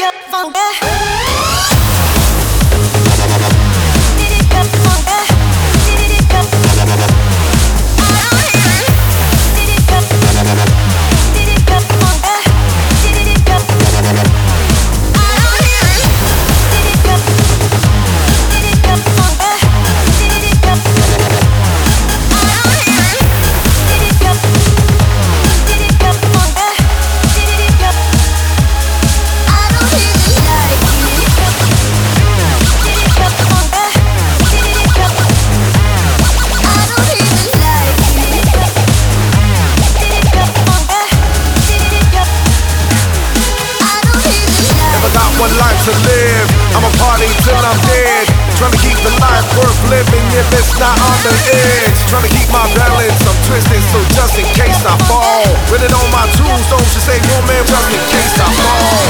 To live, I'ma party till I'm dead. Trying to keep the life worth living if it's not on the edge. Trying to keep my balance, I'm twisted, so just in case I fall. With it on my tombstone, should say woman, just in case I fall.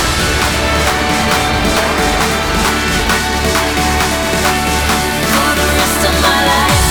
For the rest of my life.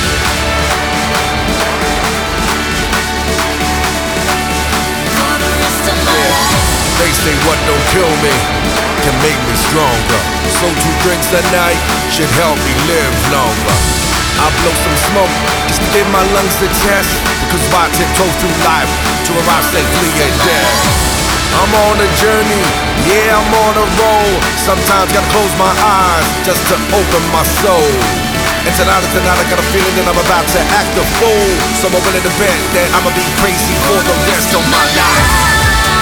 For the rest of my life. They say what don't kill me can make me stronger. So 2 drinks a night should help me live longer. I blow some smoke just to give my lungs a test. Because why tiptoe through life to arrive safely at death? I'm on a journey, yeah, I'm on a roll. Sometimes gotta close my eyes just to open my soul. And tonight I got a feeling that I'm about to act a fool. So I'm willing to bet that I'ma be crazy for the rest of my life.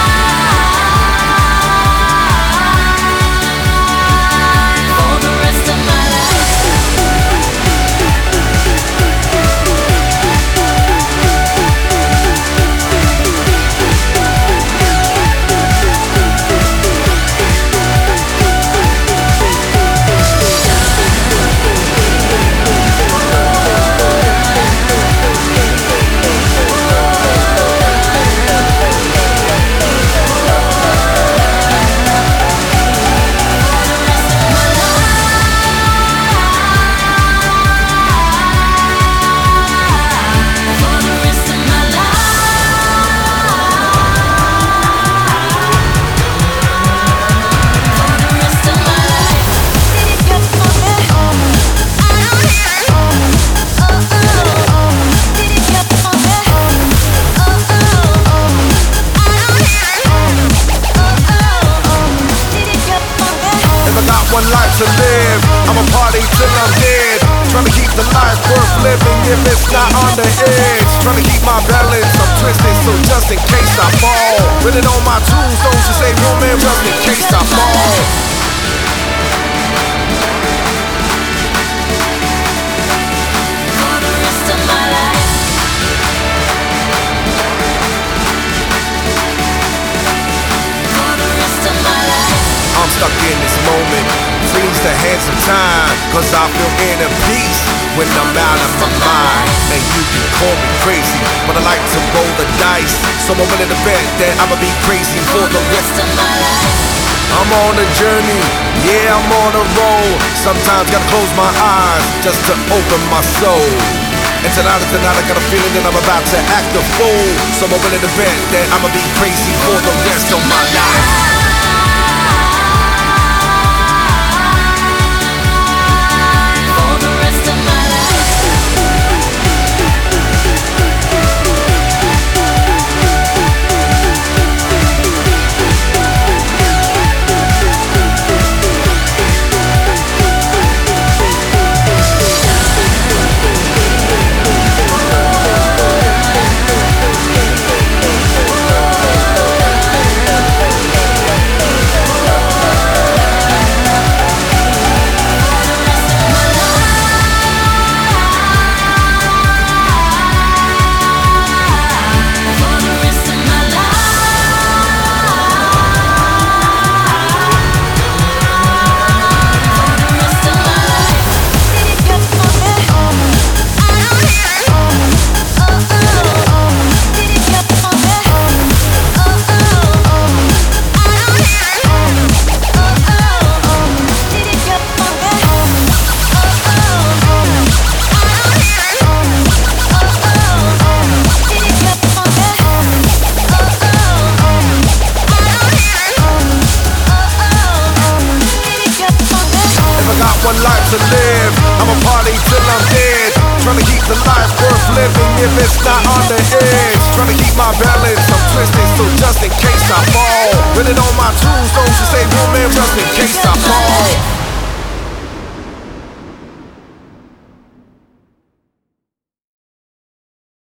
One life to live, I'ma party till I'm dead. Trying to keep the life worth living if it's not on the edge. Trying to keep my balance, I'm twisted, so just in case I fall. With it on my tombstone, should say woman, just in case I fall. For the rest of my life. For the rest of my life. I'm stuck in this moment, freeze the hands of time. Cause I feel inner peace when I'm out of my mind. And you can call me crazy, but I like to roll the dice. So I'm willing to bet that I'ma be crazy for the rest of my life. I'm on a journey, yeah, I'm on a roll. Sometimes gotta close my eyes just to open my soul. And tonight I got a feeling that I'm about to act a fool. So I'm willing to bet that I'ma be crazy for the rest of my life. live. I'ma party till I'm dead. Tryna keep the life worth living if it's not on the edge. Tryna keep my balance, I'm twisted, so just in case I fall. With it on my tools, don't you say woman, just in case I fall.